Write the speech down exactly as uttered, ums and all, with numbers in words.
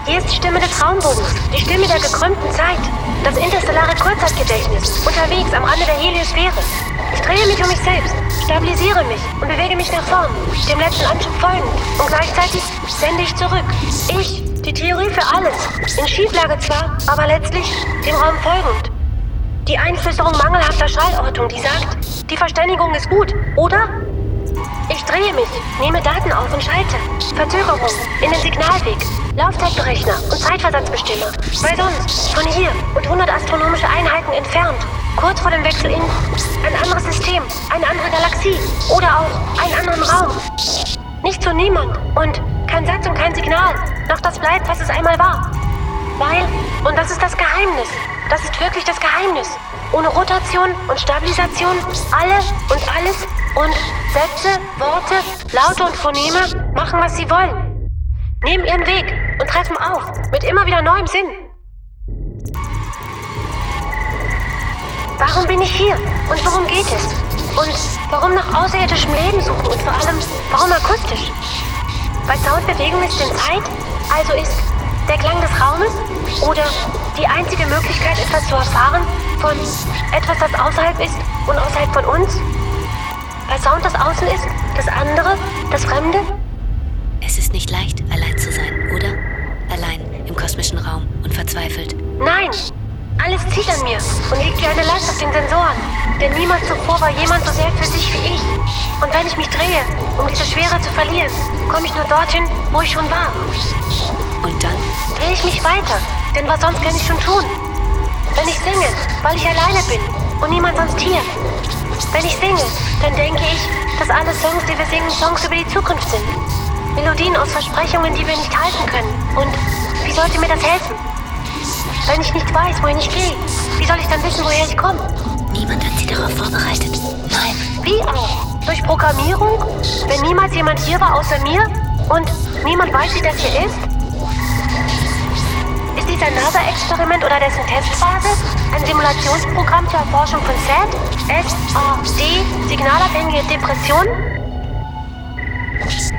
Hier ist die Stimme des Raumbogens, die Stimme der gekrümmten Zeit, das interstellare Kurzzeitgedächtnis, unterwegs am Rande der Heliosphäre. Ich drehe mich um mich selbst, stabilisiere mich und bewege mich nach vorn, dem letzten Anschub folgend, und gleichzeitig sende ich zurück. Ich, die Theorie für alles, in Schieflage zwar, aber letztlich dem Raum folgend. Die Einflüsterung mangelhafter Schallortung, die sagt, die Verständigung ist gut, oder? Ich drehe mich, nehme Daten auf und schalte. Verzögerung in den Signalweg, Laufzeitberechner und Zeitversatzbestimmer. Weil sonst, von hier und hundert astronomische Einheiten entfernt, kurz vor dem Wechsel in ein anderes System, eine andere Galaxie oder auch einen anderen Raum. Nicht zu niemand und kein Satz und kein Signal, doch das bleibt, was es einmal war. Weil, und das ist das Geheimnis, das ist wirklich das Geheimnis, ohne Rotation und Stabilisation, alle und alles und Sätze, Worte, Laute und Phoneme machen, was sie wollen. Nehmen ihren Weg und treffen auf, mit immer wieder neuem Sinn. Warum bin ich hier und worum geht es? Und warum nach außerirdischem Leben suchen und vor allem, warum akustisch? Weil Soundbewegung ist in Zeit, also ist der Klang des Raumes oder die einzige Möglichkeit, etwas zu erfahren von etwas, das außerhalb ist und außerhalb von uns? Weil Sound das Außen ist, das andere, das Fremde? Es ist nicht leicht, allein zu sein, oder? Allein im kosmischen Raum und verzweifelt. Nein! Alles zieht an mir und liegt wie eine Last auf den Sensoren. Denn niemals zuvor war jemand so sehr für sich wie ich. Und wenn ich mich drehe, um diese Schwere zu verlieren, komme ich nur dorthin, wo ich schon war. Und dann? Drehe ich mich weiter, denn was sonst kann ich schon tun? Wenn ich singe, weil ich alleine bin und niemand sonst hier. Wenn ich singe, dann denke ich, dass alle Songs, die wir singen, Songs über die Zukunft sind. Melodien aus Versprechungen, die wir nicht halten können. Und wie sollte mir das helfen? Wenn ich nicht weiß, wohin ich gehe, wie soll ich dann wissen, woher ich komme? Niemand hat sie darauf vorbereitet. Nein. Wie auch? Durch Programmierung? Wenn niemals jemand hier war außer mir und niemand weiß, wie das hier ist? Ist dies ein NASA-Experiment oder dessen Testphase? Ein Simulationsprogramm zur Erforschung von S A D? S A D? Signalabhängige Depression?